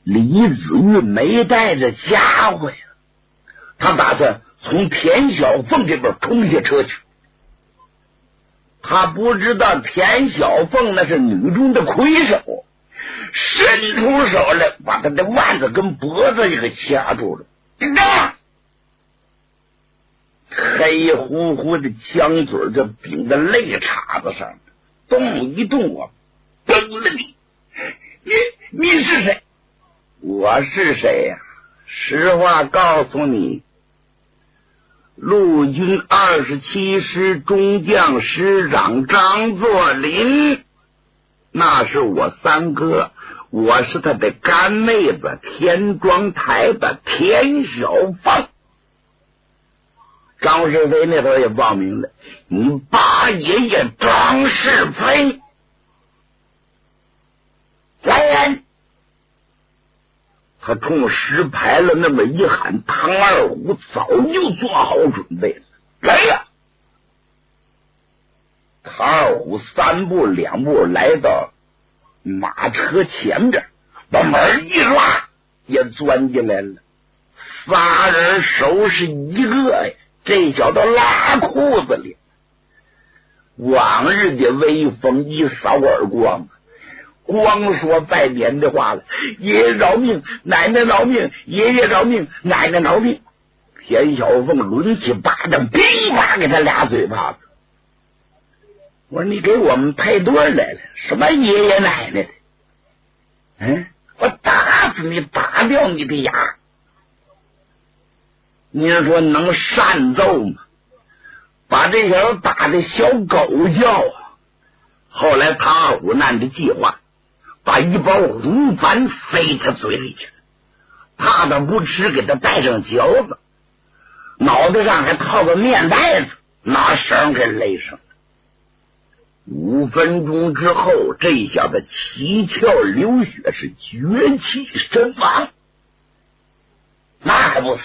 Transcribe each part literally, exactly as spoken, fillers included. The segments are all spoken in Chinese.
李子玉没带着家伙呀，他打算从田小凤这边冲下车去。他不知道田小凤那是女中的魁首，伸出手来把他的腕子跟脖子也给掐住了。啊！黑乎乎的枪嘴就顶在肋叉子上，动一动啊，崩了你！你你是谁？我是谁呀、啊？实话告诉你，陆军二十七师中将师长张作霖，那是我三哥，我是他的干妹子田庄台的田小凤。张世飞那头也报名了，你八爷爷张世飞，来人！他冲石牌了那么一喊，唐二虎早就做好准备了，来呀！唐二虎三步两步来到马车前边，把门一拉，也钻进来了。仨人收拾一个呀，这小子拉裤子里，往日的威风一扫而光，光说拜年的话了，爷爷饶命，奶奶饶命，爷爷饶命，奶奶饶命。田小凤抡起巴掌，乒啪给他俩嘴巴子。我说你给我们配对来了，什么爷爷奶奶的？嗯，我打死你，打掉你的牙！你说能善奏吗？把这小子打的小狗叫啊！后来唐二虎按着计划，把一包红矾塞他嘴里去了，怕他不吃，给他带上嚼子，脑袋上还套个面袋子，拿绳给勒上了。五分钟之后，这小子七窍流血，是绝气身亡。那还不死？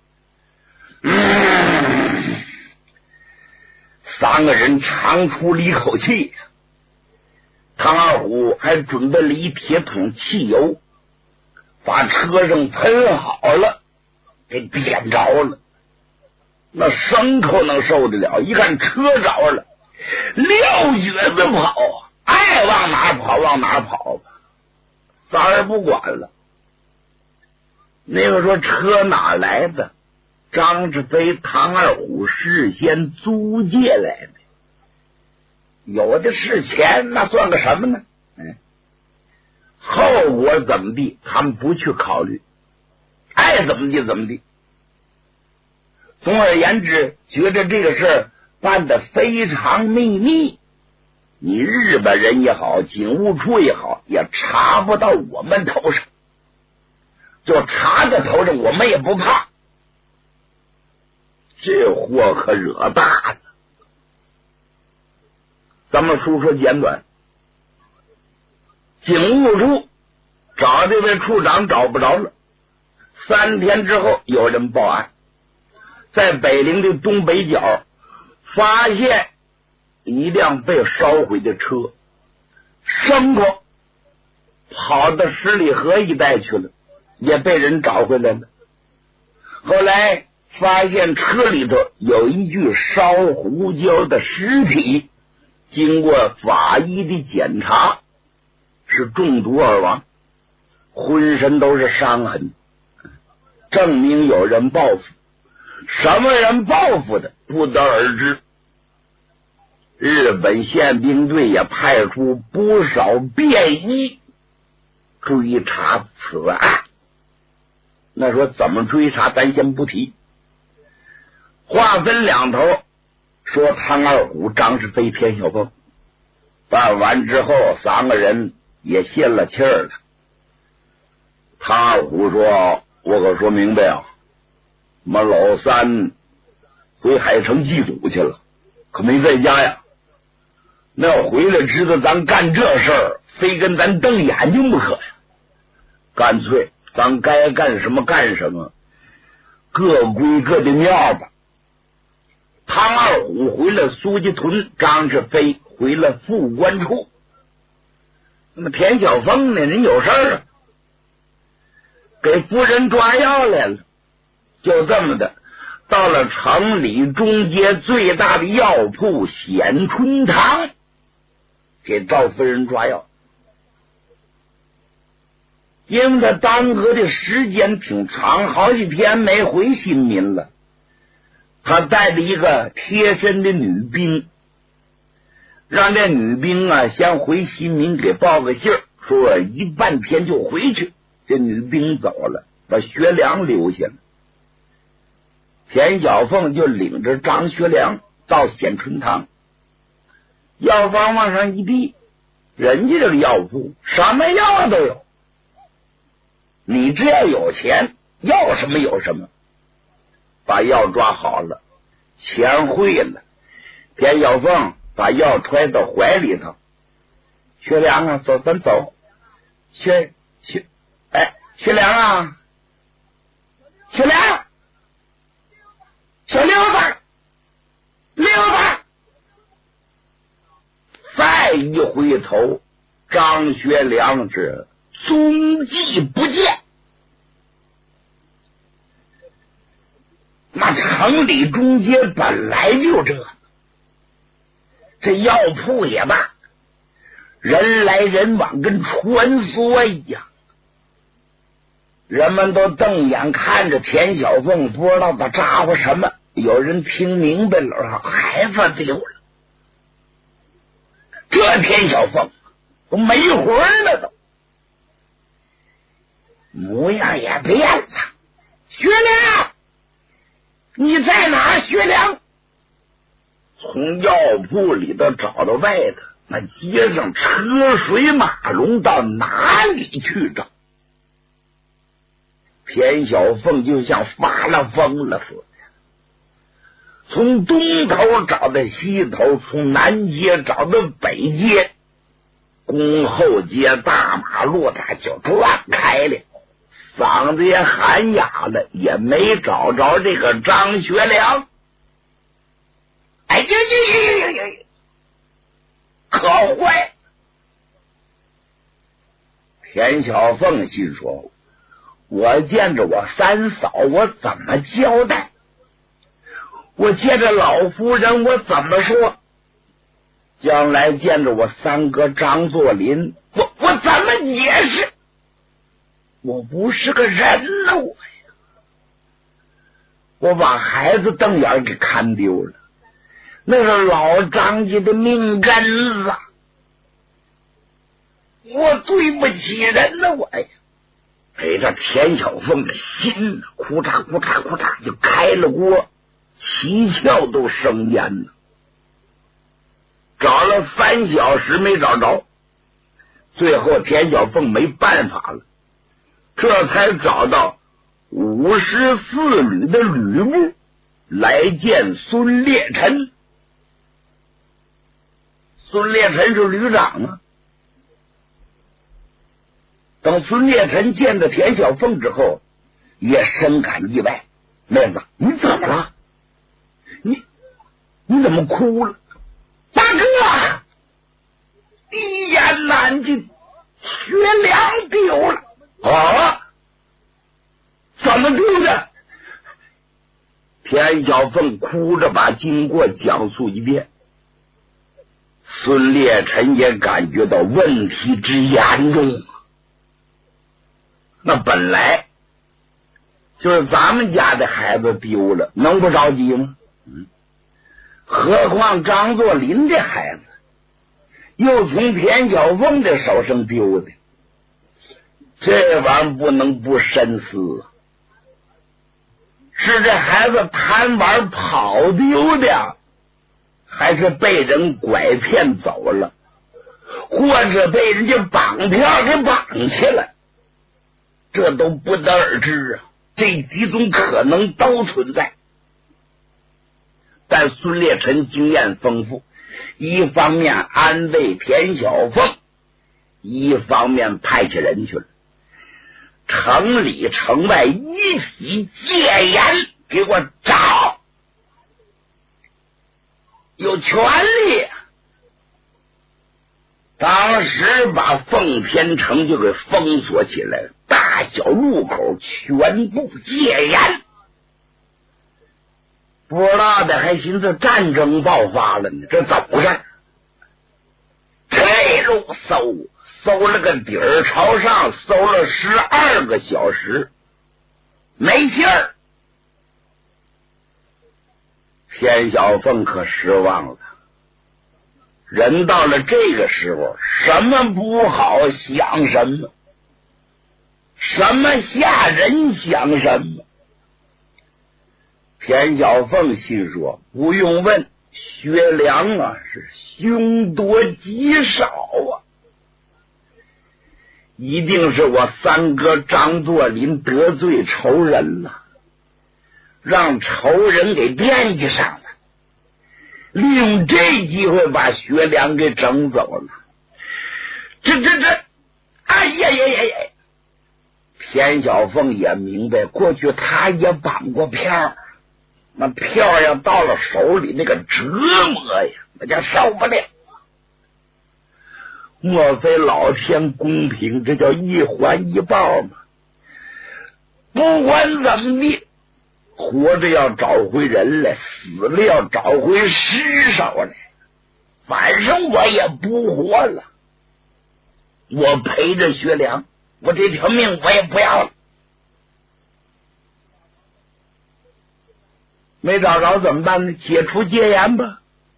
嗯，三个人长出了一口气。唐二虎还准备了一铁桶汽油，把车上喷好了，给点着了。那牲口能受得了？一看车着了，撂蹶子跑，爱往哪跑往哪跑吧，反而不管了。那个说车哪来的？张志飞、唐二虎事先租借来的，有的是钱，那算个什么呢？嗯，后果怎么地，他们不去考虑，爱怎么地怎么地。总而言之，觉得这个事儿办得非常秘密，你日本人也好，警务处也好，也查不到我们头上，就查在头上，我们也不怕。这祸可惹大了。咱们书说简短，警务处找这位处长找不着了，三天之后有人报案，在北陵的东北角发现一辆被烧毁的车，牲口跑到十里河一带去了，也被人找回来了。后来发现车里头有一具烧胡椒的尸体，经过法医的检查是中毒而亡，浑身都是伤痕，证明有人报复。什么人报复的不得而知。日本宪兵队也派出不少便衣追查此案。那说怎么追查咱先不提，话分两头，说唐二虎、张世飞、田小凤办完之后，三个人也泄了气儿了。唐二虎说：“我可说明白啊，我们老三回海城祭祖去了，可没在家呀。那要回来知道咱干这事儿，非跟咱瞪眼睛不可呀。干脆咱该干什么干什么，各归各的庙吧。”唐二虎回了苏家屯，张世飞回了副官处。那么田小凤呢？人有事儿啊。 给夫人抓药来了。就这么的，到了城里中街最大的药铺显春堂，给赵夫人抓药。因为他耽搁的时间挺长，好几天没回新民了。他带着一个贴身的女兵，让这女兵啊先回新民给报个信儿，说一半天就回去。这女兵走了，把学良留下了。田小凤就领着张学良到显春堂，药方往上一递，人家这个药铺什么药都有，你只要有钱，要什么有什么。把药抓好了，钱汇了，田小凤把药揣到怀里头。学良啊，走，咱走。学学，哎，学良啊，学良，小溜子，溜子。再一回头，张学良是踪迹不见。那城里中街本来就这，这药铺也罢，人来人往，跟穿梭一样。人们都瞪眼看着田小凤，不知道他咋呼什么。有人听明白了，孩子丢了。这田小凤都没魂了，都模样也变了。学良，你在哪？学良从药铺里头找到外头，那街上车水马龙，到哪里去找？田小凤就像发了疯了似的，从东头找到西头，从南街找到北街，宫后街、大马路他就转开了，嗓子也喊哑了，也没找着这个张学良。哎呀呀呀呀呀呀！可坏！田小凤心说，我见着我三嫂，我怎么交代？我见着老夫人，我怎么说？将来见着我三哥张作霖，我我怎么解释？我不是个人呢，我呀！我把孩子瞪眼给看丢了，那是老张家的命根子，我对不起人呢，我呀！陪着田小凤的心哭嚓哭嚓哭嚓就开了锅，七窍都生烟了。找了三小时没找着，最后田小凤没办法了，这才找到五十四旅的吕布来见孙烈臣。孙烈臣是旅长啊。等孙烈臣见到田小凤之后，也深感意外。妹子，你怎么了？你你怎么哭了？大哥，一言难尽，学良丢了。啊？怎么丢的？田小凤哭着把经过讲述一遍。孙烈臣也感觉到问题之严重。那本来就是咱们家的孩子丢了，能不着急吗？嗯，何况张作霖的孩子又从田小凤的手上丢的，这玩意儿不能不深思。是这孩子贪玩跑丢的，还是被人拐骗走了，或者被人家绑票给绑去了？这都不得而知啊，这几种可能都存在。但孙烈臣经验丰富，一方面安慰田小凤，一方面派遣人去了。城里城外一体戒严，给我找，有权利。当时把奉天城就给封锁起来了，大大小路口全部戒严。不知道的还寻思战争爆发了呢，这怎么回事？这路搜搜了个底儿朝上，搜了十二个小时，没信儿。田小凤可失望了。人到了这个时候，什么不好想什么，什么吓人想什么。田小凤心说，不用问，薛良啊是凶多吉少啊，一定是我三哥张作霖得罪仇人了，让仇人给惦记上了，利用这机会把薛良给整走了。这这这，哎呀呀呀呀！田小凤也明白，过去他也绑过票，那票要到了手里，那个折磨呀，那叫受不了。莫非老天公平，这叫一环一报吗？不管怎么地，活着要找回人来，死了要找回尸首来，反正我也不活了，我陪着薛良，我这条命我也不要了。没找着怎么办呢？解除戒严吧。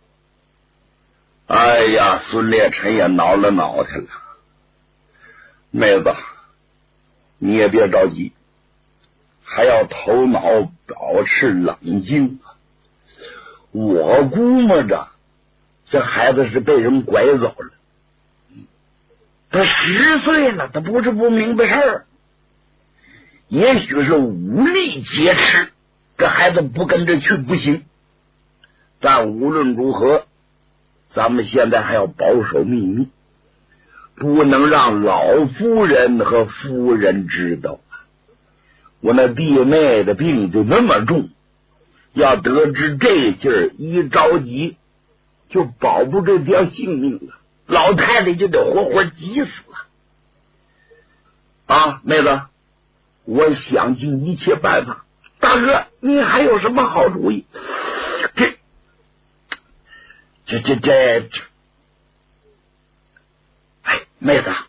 哎呀，孙烈臣也挠了挠他了。妹子，你也别着急，还要头脑保持冷静。我估摸着这孩子是被人拐走了，他十岁了，他不是不明白事儿，也许是武力劫持，这孩子不跟着去不行。但无论如何，咱们现在还要保守秘密，不能让老夫人和夫人知道。我那弟妹的病就那么重，要得知这劲儿，一着急就保不住这条性命了，老太太就得活活急死了。啊，妹子，我想尽一切办法。大哥，你还有什么好主意？这这这这这，哎，妹子，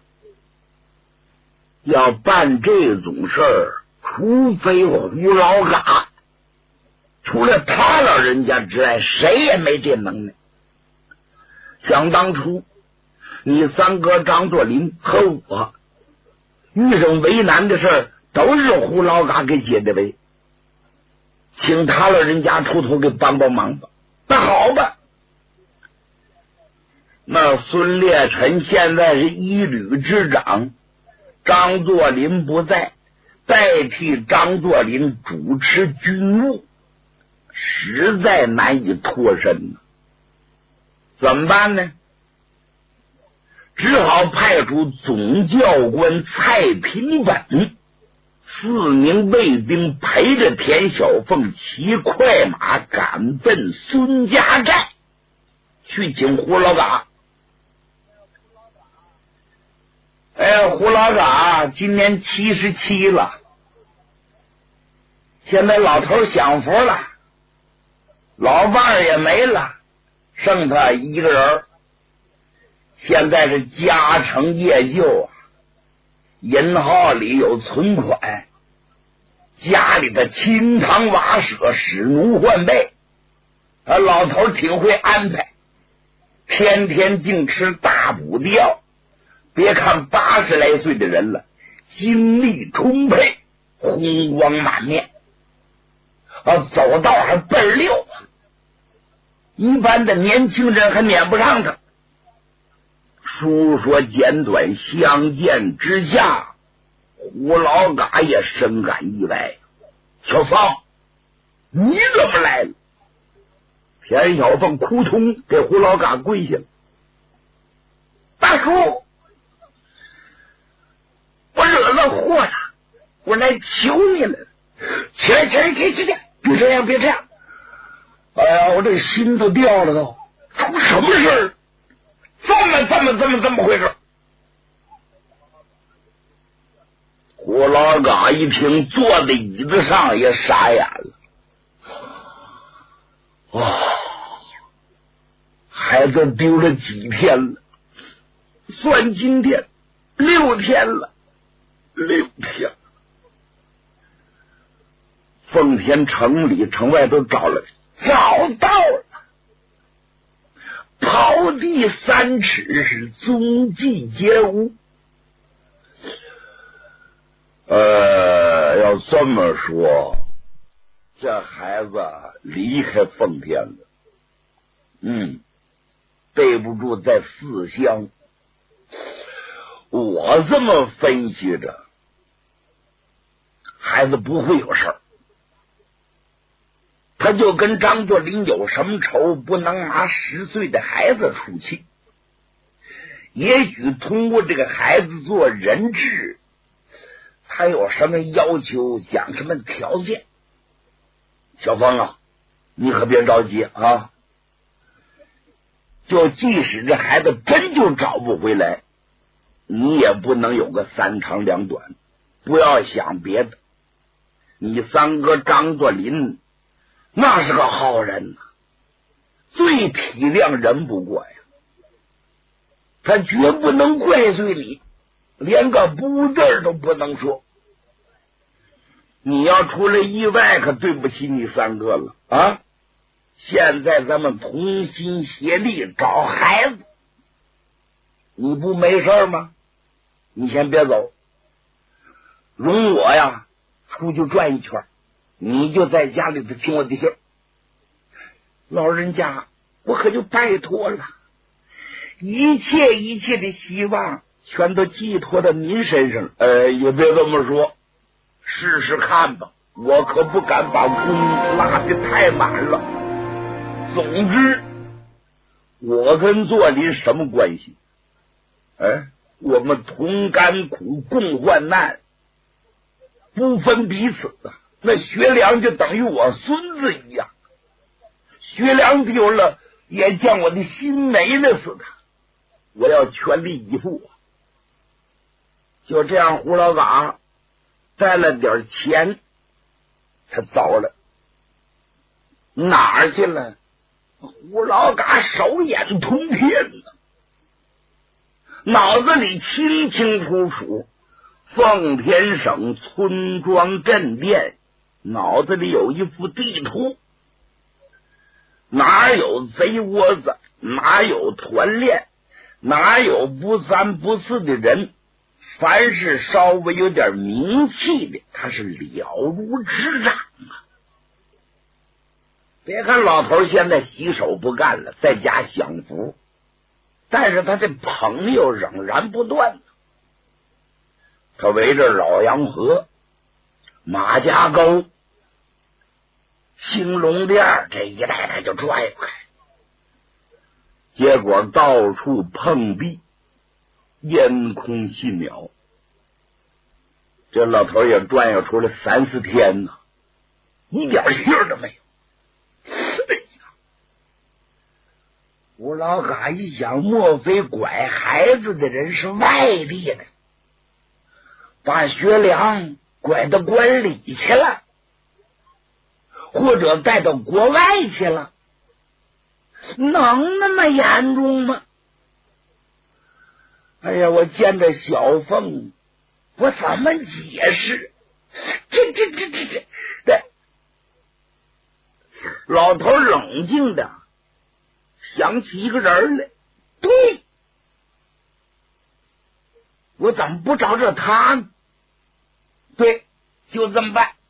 要办这种事儿，除非胡老嘎，除了他老人家之外，谁也没这能耐。想当初，你三哥张作霖和我遇上为难的事儿，都是胡老嘎给解的围，请他老人家出头给帮帮忙吧。那好吧，那孙烈臣现在是一旅之长，张作霖不在，代替张作霖主持军务，实在难以脱身。怎么办呢？只好派出总教官蔡平本四名卫兵陪着田小凤骑快马赶奔孙家寨，去请胡老嘎。哎呀，胡老嘎今年七十七了，现在老头享福了，老伴儿也没了，剩他一个人，现在是家成业就啊，银号里有存款，家里的清汤瓦舍，使奴换辈，啊，老头挺会安排，天天净吃大补的药。别看八十来岁的人了，精力充沛，红光满面，啊，走道还倍儿溜，一般的年轻人还撵不上他。书说简短，相见之下，胡老嘎也深感意外。小凤，你怎么来了？田小凤扑通给胡老嘎跪下了。大叔，我惹了祸了，我来求你了。起来起来起来起来，别这样别这样。哎呀，我这心都掉了都，出什么事儿？这么这么这么这么回事？胡胡老嘎一听，坐在椅子上也傻眼了。哇，孩子丢了几天了？算今天六天了，六天了。奉天城里城外都找了，找到了，刨地三尺是踪迹皆无。呃，要这么说，这孩子离开奉天了，嗯，对不住在四乡。我这么分析着，孩子不会有事儿。他就跟张作霖有什么仇，不能拿十岁的孩子出气。也许通过这个孩子做人质，他有什么要求，讲什么条件。小芳啊，你可别着急啊！就即使这孩子真就找不回来，你也不能有个三长两短，不要想别的。你三哥张作霖那是个好人呐、啊，最体谅人不过呀，他绝不能怪罪你，连个不字都不能说。你要出了意外，可对不起你三哥了啊！现在咱们同心协力找孩子，你不没事吗？你先别走，容我呀出去转一圈，你就在家里头听我的信。老人家，我可就拜托了，一切一切的希望全都寄托到您身上了。呃，也别这么说，试试看吧，我可不敢把功拉得太满了。总之，我跟作霖什么关系？哎，我们同甘苦，共患难，不分彼此啊。那学良就等于我孙子一样，学良丢了，也将我的心没了似的。我要全力以赴。就这样，胡老嘎带了点钱，他走了。哪儿去了？胡老嘎手眼通天了，脑子里清清楚楚，奉天省村庄镇店，脑子里有一幅地图，哪有贼窝子，哪有团练，哪有不三不四的人，凡是稍微有点名气的，他是了如指掌啊。别看老头现在洗手不干了，在家享福，但是他的朋友仍然不断。他围着老洋河、马家沟、兴隆店这一带他就转悠开，结果到处碰壁，烟空信鸟。这老头也转悠出来三四天呢，一点信儿都没有。哎呀，吴老嘎一想，莫非拐孩子的人是外地的，把学良拐到关里去了，或者带到国外去了，能那么严重吗？哎呀，我见着小凤，我怎么解释？这这这这这这，老头冷静的想起一个人来，对，我怎么不找着他呢？对，就这么办。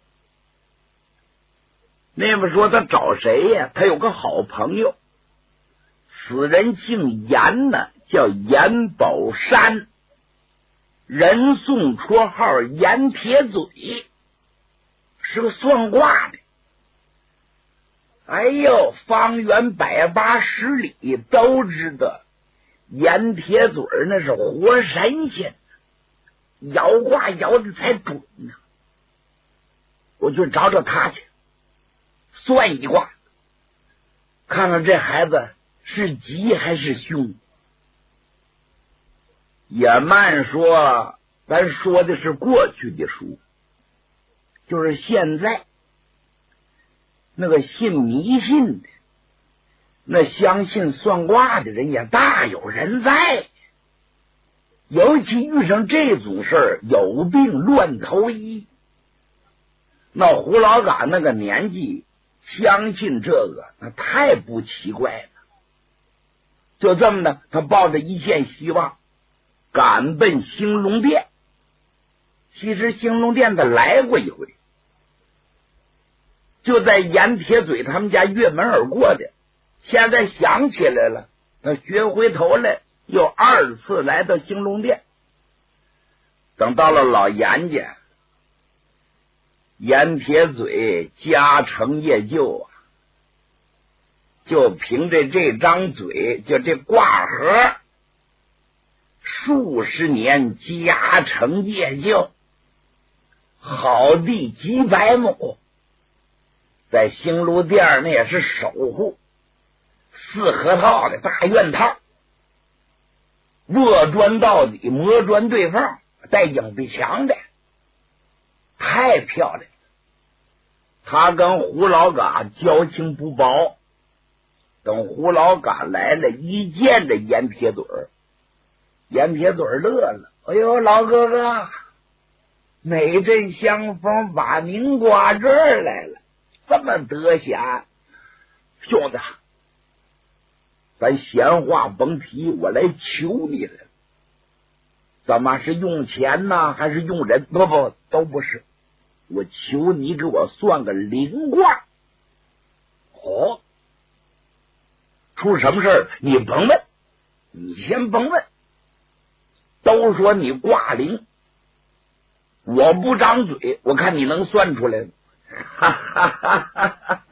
那么说他找谁呀？他有个好朋友，此人姓严呢，叫严宝山，人送绰号严铁嘴，是个算卦的。哎呦，方圆百八十里都知道严铁嘴那是活神仙，摇卦摇的才准呢。我去找找他去，算一卦，看看这孩子是吉还是凶。也慢说咱说的是过去的书，就是现在那个信迷信的，那相信算卦的人也大有人在。尤其遇上这种事儿，有病乱投医。那胡老嘎那个年纪相信这个，那太不奇怪了。就这么的，他抱着一线希望赶奔兴隆殿。其实兴隆殿他来过一回，就在盐铁嘴他们家越门而过的。现在想起来了，那学回头来又二次来到兴隆殿。等到了老严家，盐铁嘴家成业就啊，就凭着这张嘴，就这挂盒，数十年家成业就，好地几百亩，在兴隆殿那也是守护四合套的大院套，卧砖到底，磨砖对缝，带影壁墙的，太漂亮。他跟胡老嘎交情不薄，等胡老嘎来了，一见着盐铁嘴儿，盐铁嘴儿乐了，哎呦，老哥哥，哪阵香风把您刮这儿来了，这么得闲。兄弟，咱闲话甭提，我来求你了。怎么是用钱呢，还是用人？不不，都不是。我求你给我算个灵卦。哦，出什么事儿你甭问，你先甭问。都说你卦灵，我不张嘴，我看你能算出来。哈哈哈哈哈！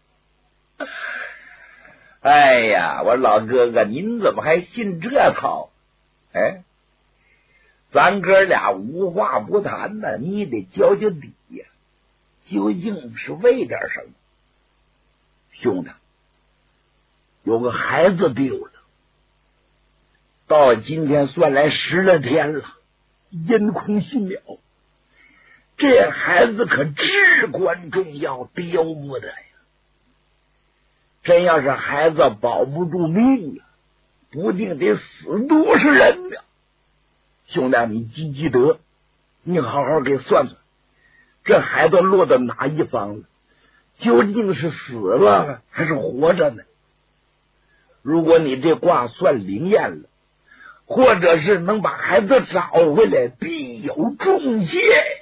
哎呀，我老哥哥，您怎么还信这套？哎，咱哥俩无话不谈呢，你得交交底呀。究竟是为点什么？兄弟，有个孩子丢了，到今天算来十来天了，阴空信了。这孩子可至关重要，丢不得呀！真要是孩子保不住命了，不定得死多少人呢。兄弟，你积积德，你好好给算算，这孩子落到哪一方了？究竟是死了还是活着呢？如果你这卦算灵验了，或者是能把孩子找回来，必有重谢。